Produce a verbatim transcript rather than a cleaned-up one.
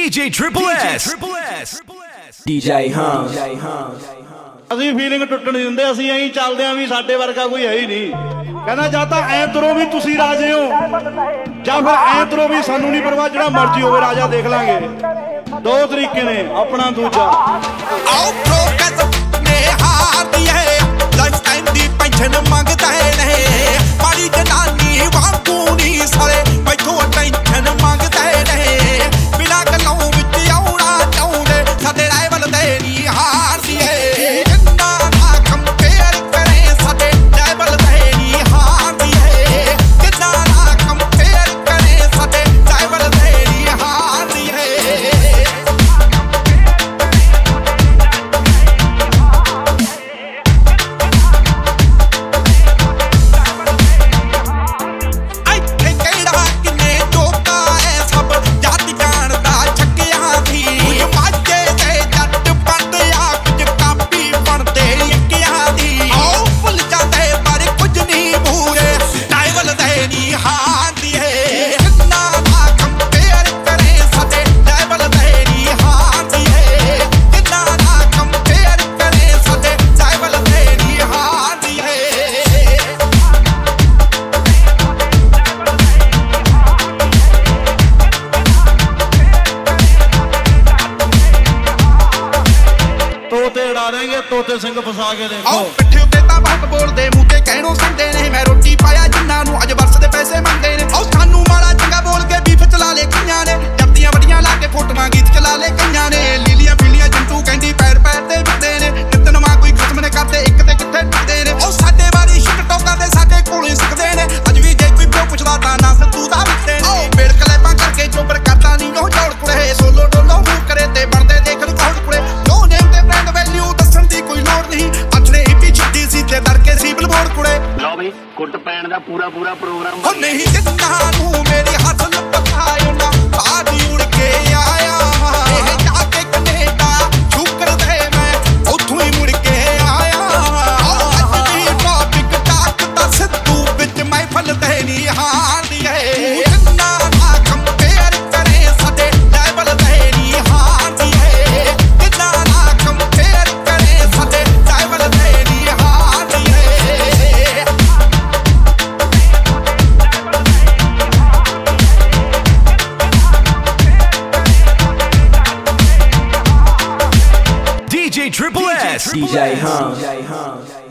D J Triple S D J Hum ਅਸੀਂ feeling ਟੁੱਟਣ ਨਹੀਂ ਦਿੰਦੇ। ਅਸੀਂ ਐਂ ਚੱਲਦੇ ਆਂ ਵੀ ਸਾਡੇ ਵਰਗਾ ਕੋਈ ਹੈ ਹੀ ਨਹੀਂ। ਕਹਿੰਦਾ ਜਾਂ ਤਾਂ ਐਂ ਤੁਰੋ ਵੀ ਤੁਸੀਂ ਰਾਜੇ ਹੋ, ਜਾਂ ਫਿਰ ਐਂ ਤੁਰੋ ਵੀ ਸਾਨੂੰ ਨਹੀਂ ਪਰਵਾਹ, ਜਿਹੜਾ ਮਰਜ਼ੀ ਹੋਵੇ ਰਾਜਾ ਦੇਖ ਲਾਂਗੇ। ਦੋ ਤਰੀਕੇ ਨੇ, ਆਪਣਾ ਦੂਜਾ। ਆਓ ਪ੍ਰੋਗਰੈਸ ਨੇ ਹਾਰਦੀ ਹੈ, ਲਾਈਫ ਟਾਈਮ ਦੀ ਪੈਨਸ਼ਨ ਮੰਗਦਾ ਹੈ ਨੇ, ਮਾੜੀ ਜਨਾਨੀ ਵਾਂਗੂ ਨਹੀਂ ਸਾਰੇ ਮੈਥੋਂ ਟੈਨਸ਼ਨ ਮੰਗਦਾ ਹੈ ਨੇ, ਬਿਨਾਂ ਗੱਲੋਂ ਵਿੱਚ ਆਉਣਾ ਚਾਹੁੰਦੇ ਸਾਡੇ ਰਾਈਵਲ ਦੇ ਨਹੀਂ ਹਾਰਦੀ ਹੈ। ਤੋਤੇ ਸਿੰਘ ਫਸਾ ਕੇ ਦੇਖੋ। ਪਿੱਠੇ ਉੱਤੇ ਤਾਂ ਬਹੁਤ ਬੋਲਦੇ, ਮੂੰਹ ਤੇ ਕਹਿਣੋਂ ਸੁਣਦੇ ਨੇ, ਮੈਂ ਰੋਟੀ ਪਾਇਆ ਜਿੰਨਾਂ ਨੂੰ ਅੱਜ ਵਰਸ ਦੇ ਪੈਸੇ ਮੰਗਦੇ ਨੇ। ਆਹ ਸਾਨੂੰ ਮਾੜਾ ਚੰਗਾ ਬੋਲ ਕੇ ਬੀਫ ਚਲਾ ਲੈ ਕਈਆਂ ਨੇ, ਜੱਟੀਆਂ ਵੱਡੀਆਂ ਲਾ ਕੇ ਫੋਟੋਆਂ ਗੀਤ ਚਲਾ ਲੈ ਕਈਆਂ ਨੇ, ਲੀਲੀਆਂ ਪੀਲੀਆਂ ਜੰਟੂ ਕਹਿੰਦੀ ਪੈਰ ਪੈਰ ਤੇ ਵਿੱਦੇ ਨੇ, ਨਿਤਨ ਮਾਂ ਕੋਈ ਖਸਮ ਨੇ ਕਰਦੇ ਇੱਕ ਤੇ ਕਿੱਥੇ ਟੁੱਟਦੇ ਨੇ। ਉਹ ਸਾਡੇ ਵਾਰੀ ਸ਼ਿਟ ਟੋਕਾਂ ਦੇ ਸਾਡੇ ਕੋਲੇ ਸਿੱਖਦੇ ਨੇ, ਅੱਜ ਵੀ ਜੇ ਕੋਈ ਪਿਓ ਪੁੱਛਦਾ ਤਾਂ ਨਾ ਸੱਤੂ ਦਾ ਵਿੱਦੇ ਨੇ। ਉਹ ਬੇੜ ਕਲੈਪਾਂ ਕਰਕੇ ਚੋਬਰ ਕਰਦਾ ਨਹੀਂ ਉਹ ਜੋੜ ਕੁੜੇ, ਸੋਲੋ ਡੋਲੋ ਮੂੰਹ ਕਰੇ ਤੇ ਬਣਦੇ ਦੇਖ ਨੂੰ ਕੋੜ ਕੁੜੇ। ਨੋ ਨੇਮ ਤੇ ਬ੍ਰਾਂਡ ਵੈਲਿਊ ਦੱਸਣ ਦੀ ਕੋਈ ਲੋੜ ਨਹੀਂ, ਅਛੜੇ ਹਿੱਪੀ ਛੱਡੀ ਸੀ ਤੇ ਦਰਕੇ ਸੀ ਬਲਬੋਰਡ ਕੁੜੇ। ਲਓ ਬਈ ਕੁੱਟ ਪੈਣ ਦਾ ਪੂਰਾ ਪੂਰਾ ਪ੍ਰੋਗਰਾਮ। ਉਹ ਨਹੀਂ ਜਿੰਨਾਂ ਨੂੰ ਮੇਰੀ ਹੱਥ ਲੱਪਾਇਓ ਨਾ, ਬਾਦੀ ਉੜ ਕੇ ਆਇਆ ਇਹ ਜਾ ਕੇ ਕੈਨੇਡਾ, ਸ਼ੁਕਰ ਦੇ ਮੈਂ ਉੱਥੋਂ ਹੀ ਮੁੜ ਕੇ ਆਇਆ। ਅੱਜ ਵੀ ਟੌਪਿਕ ਟਾਕ ਦਾ ਸਿੱਧੂ ਵਿੱਚ ਮਹਿਫਲ ਤੇ ਨਹੀਂ ਹਾਰਦੀ ਹੈ, ਜਿੰਨਾਂ ਨਾ ਕੰਪੇਅਰ ਕਰੇ ਸਾਡੇ ਲੈਵਲ ਤੇ ਨਹੀਂ ਹਾਰਦੀ ਹੈ, ਜਿੰਨਾਂ ਨਾ ਕੰਪੇਅਰ ਕਰੇ ਸਾਡੇ ਲੈਵਲ ਤੇ ਨਹੀਂ ਹਾਰਦੀ ਹੈ। D J Triple S D J Hum